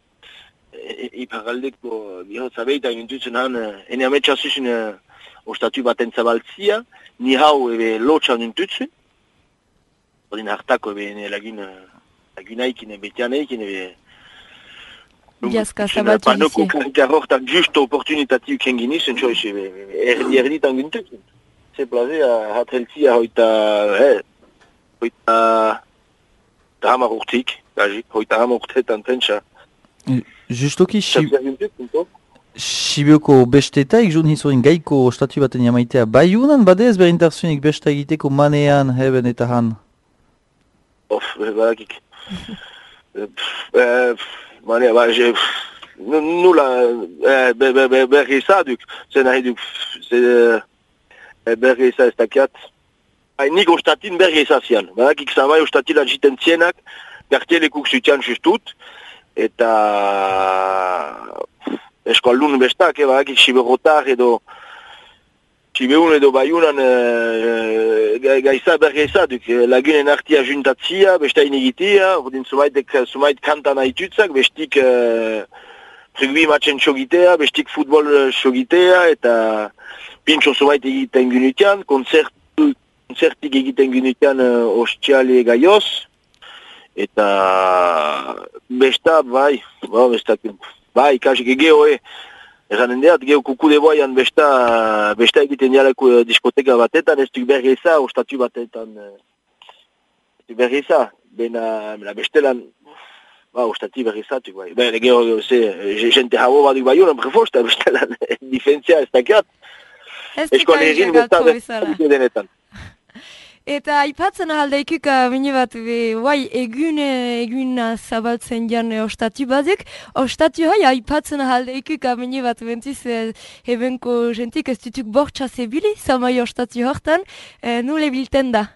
iparaldeko bihotza behita gintutzen han, ene ametsa zuzun ostatu baten zabaltzia, ni hau ebe lotxan gintutzen, odin hartako ebe ene lagin, lagunaikin, betianeikin, ebe, Jaska zabaltu dizi. Garrortan justo oportunitatiu kengin izan, txoiz, erdi erditan gintutzen. Ze plazea, hatreltzia hoita, eh, hoita, hamar urtik, gaji, hoita hamar urtetan pentsa. Justoki, Sibioko bestetaik, jun hizorin gaiko ostatu baten jamaitea, baiunan badez berintarzunik besta egiteko manean, heben eta han? Of, badakik. Manea, ba, je... Nula, berri izaduk, zen nahi duk, berri izad ez dakiat. Nik ostatin berri izazian, badakik zamai ostatila jiten zienak, gartielekuk zutian justut, eta... Eskualdun bestak, eh, badakik Siberotar edo... Sibeun edo Baiunan gaisa berri izaduk, lagunen artia juntatzia, besta inigitia, ordin sumait kantan haitutzak, bestik rugby matchen txogitea, bestik futbol txogitea, eta pintxo sumait egiten gunutian, konzertik egiten gunutian ostiale gaioz, eta besta, bai, besta, bai, kasik egeo, eh, Eranen deat, geho kuku de boian besta, besta egiten dialeko diskoteka batetan, ez duk berri eza, ostatu batetan, ez duk berri eza, bena, bena bestelan, ba, ostati berri ezatuk, bai. Bena, geho, ze, jente habo baduk bai honan prefosta, bestelan, difentzia ez dakiat. Eskoan egin besta, denetan. Eta aipatzen ahaldeikuk bine bat, bai, egun, egun zabaltzen jan ostatu bazik, ostatu hai aipatzen ahaldeikuk bine bat bentiz hebenko jentik ez dutuk bortxa zebili, zamai ostatu hortan, nule bilten da?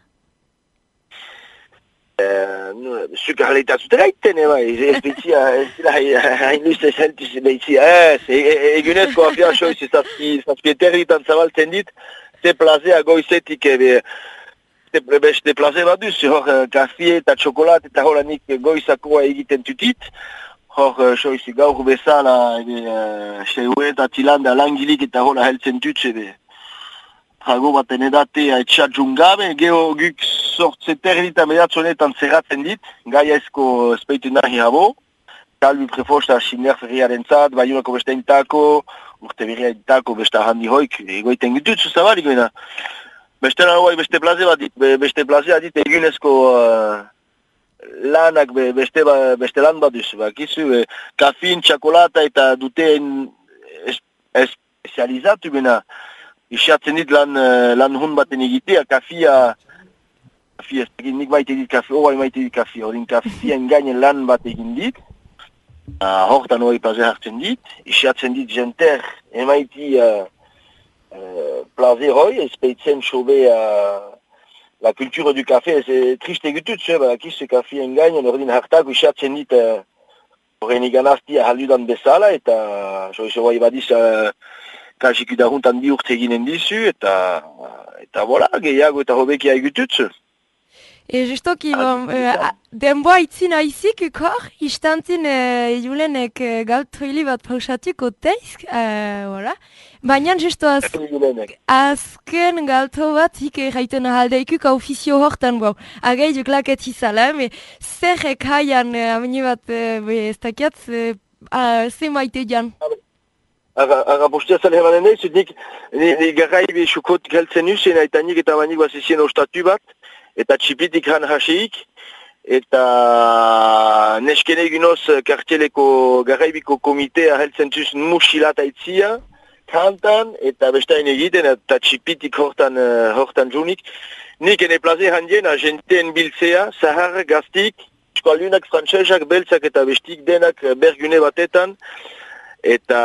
Zuk ahaleitatzut eraiten, bai, ez betzia, ez dira hain luzte zentuz betzia, ez, egunezko afia soiz, zazpieterritan zabaltzen dit, ze plazea goizetik, ebe, beste plaze bat duz, hor kafie eta txokolat eta horanik goizakoa egiten tutit, hor soiz gaur bezala, seue eta tilanda langilik eta hora heltzen tutz, trago baten edatea etxatxun gabe, geho guk sortze terdita mediatzonetan zerratzen dit, gaiaezko espeitu nahi habo, kalbi prefosta Schindler ferriaren zat, baiunako beste intako, urte berria intako beste handi hoik, egoiten gututzu zabalik bena. Beste lan guai beste plaze bat dit, beste plazea dit egunezko uh, lanak be, beste, ba, beste lan bat duz. Bakizu, e, kafin, txakolata eta duteen es, espezializatu bena. Isiatzen dit lan, lan hun baten egitea, kafia, kafia, nik maite dit kafia, hori maite dit kafia, hori kafien gainen lan bat egin dit. Uh, hortan hori plaze hartzen dit, isiatzen dit jenter, emaiti... Uh, Uh, plaze hoi, espeitzen sobe uh, la kultura du kafe, ez triste egutut, ze, badakiz, kafien gainen, ordin hartako isatzen dit horren uh, iganaztia haludan bezala, eta so iso bai badiz uh, kasik udaruntan bi urte eginen dizu, eta eta bola, gehiago eta hobekia egutut. E justoki, bon, uh, denboa itzin aizik, kor, istantzin uh, julenek uh, galtroili bat pausatuko teizk, uh, voilà. Baina justo az, azken galto bat hik erraiten ahaldeikuk ofizio hortan, bau. Agai duk laket izala, me zer ekaian amini bat ez dakiat, ze maite jan. Aga postia zale hemanen ez, nik garrai behesukot galtzen usen, eta nik eta banik bazizien ostatu bat, eta txipitik han hasiik, eta neskene egunoz kartieleko garraibiko komitea heltzen tuz musilata itzia, kantan, eta bestain egiten, eta txipitik hortan, uh, hortan junik. Nik ene plaze handiena, jenteen biltzea, zahar, gaztik, eskualdunak, frantsesak, beltzak eta bestik denak bergune batetan, eta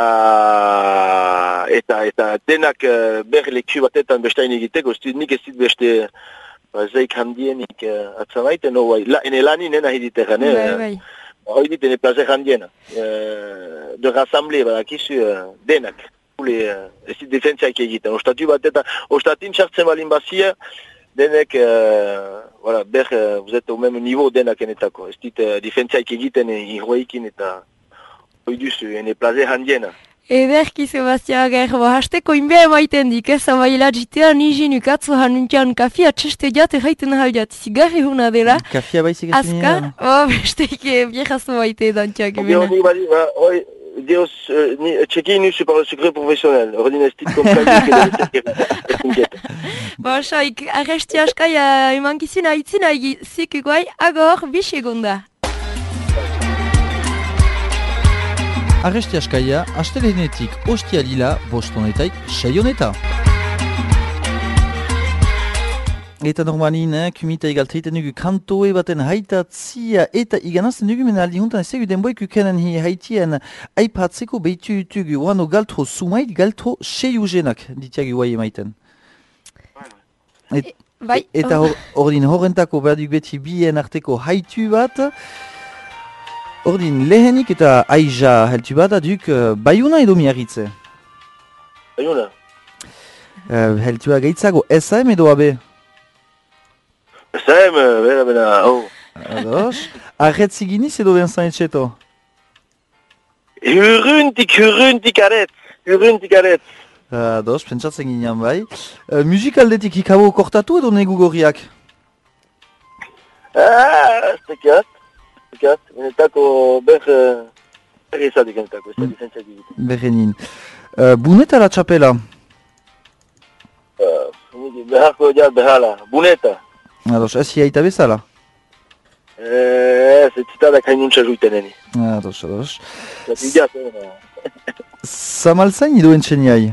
eta eta denak uh, berleku batetan bestain egiteko, nik ez dit beste zeik handienik uh, atzamaiten, no, bai, la, ene lanin ena hiditeran, eh? Bai, bai. Hoi dit, ene plaze handiena. Uh, de rassemble, badakizu, uh, denak. Uh, ez dit defentziak egiten. Ostatu batetan, ostatin txartzen balin bazia, denek, uh, voilà, ber, uh, vous êtes au même niveau denak enetako. Ez dit uh, defentziak egiten irroikin eta hoi duzu, ene plaze handiena. Ederki, Sebastia Ager, hasteko inbea emaiten dik, ez amaila jitea nizin ukatzu hanuntian kafia txeste jat erraiten haldiat, zigarri huna dela. Kafia baizik ez Azkar, oh, besteik bierazu baite dantiak emena. Hori, hori, hori, Dios, txeki inu par le secret professionnel, hori ez dit komplainik edo ez Ba, saik, arresti askaia emankizuna itzina egizik guai, agor, bisegonda. Arresti askaia, astelehenetik ostia lila, bostonetaik, seioneta. Eta normalin, eh, kumita egalteiten dugu kantoe baten haitatzia eta iganazten dugu mena aldi huntan ez egu denboik ukenen hi haitien aipatzeko behitu utugu oano galtro sumait, galtro seiuzenak ditiagu guai emaiten. Et, bai. Eta hor, ordin horrentako berduk beti bien arteko haitu bat. Ordin lehenik eta aija heltu bat aduk uh, Baiuna edo miarritze? Baiuna. Uh, heltua gaitzago S A M edo A B? S A M, bera bera, oh. Ados. Arretz iginiz edo Vincent Etxeto? Hurruntik, hurruntik arretz, hurruntik arretz. Ados, pentsatzen ginean bai. Uh, musikaldetik ikabo kortatu edo negu gorriak? Ah, ez tekiat. Zekat, benetako ber... ber ezadik benetako, ez da difentzak egiten. Berrenin. Uh, buneta la txapela? Uh, beharko diat behala, buneta. Ados, ez hiaita bezala? Ez, ez zitadak hainuntza juiteneni. Ados, ados. Zatidiat, eh? Zamalzain edo entxeniai?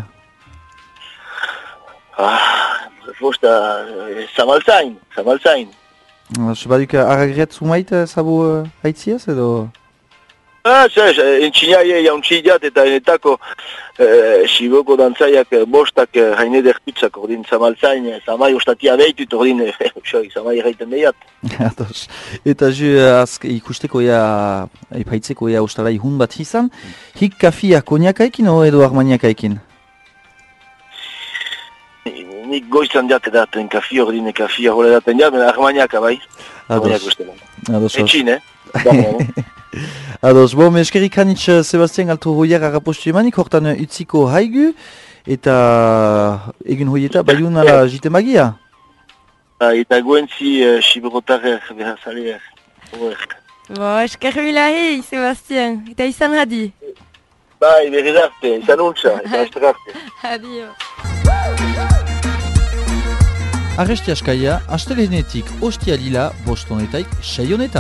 Ah, fosta... Zamalzain, Zamalzain. Baduk aragret zumait zabo uh, haitziaz edo? Ah, zez, entxiniai jauntxidiat eta enetako eh, Siboko dantzaiak bostak eh, haine dertutzak ordin Zamalzain, Zamai ostatia behitut ordin, xoi, Zamai erraiten behiat. Ados. Eta ju azk ikusteko ea, epaitzeko ea ostalai hun bat izan, hik kafia koniakaikin o edo armaniakaikin? Nik goizan diat edaten kafia ordine kafia hori edaten diat, baina armaniaka bai. Ados. Ados. Etxin, eh? Ados, bo, eskerik hanitz Sebastian Galto hoiak agapostu emanik, hortan utziko haigu, eta egin hoieta baiun ala jite magia? Eta guentzi Siberotarrer behazaleer. Bo, esker bilahi, Sebastian, eta izan hadi. Bai, berriz arte, izan untza, eta estek arte. Adio. Arresti askaia, astelehenetik ostia lila, bostonetaik, seioneta.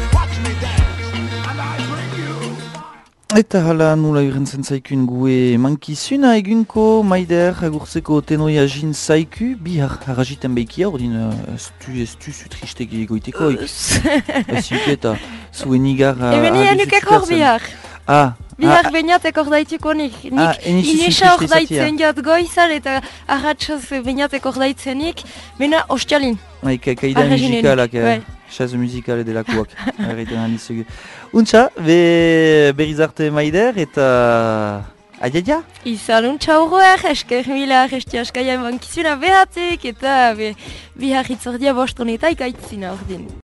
Eta hala nula urentzen zaikun gue mankizuna egunko, maider, agurtzeko tenoia jin zaiku, bihar harrajiten behikia, ordin ez du, ez du zu tristegi egoiteko, ez yuketa, zuen igar... Ebeni enukek hor bihar. Ah, Bihar beñatek ordaituko nik. Nik inesa ordaitzen jat goizal eta arratxaz beñatek ordaitzenik, bena ostialin. Bai, kaida musikalak, chaz musikale delakoak, erraiten handizugu. Untxa, berriz arte maider eta... Adiadia? Izan untxa horroer, esker mila arresti askaia emankizuna behatek eta bihar hitzordia bostonetaik aitzina ordin.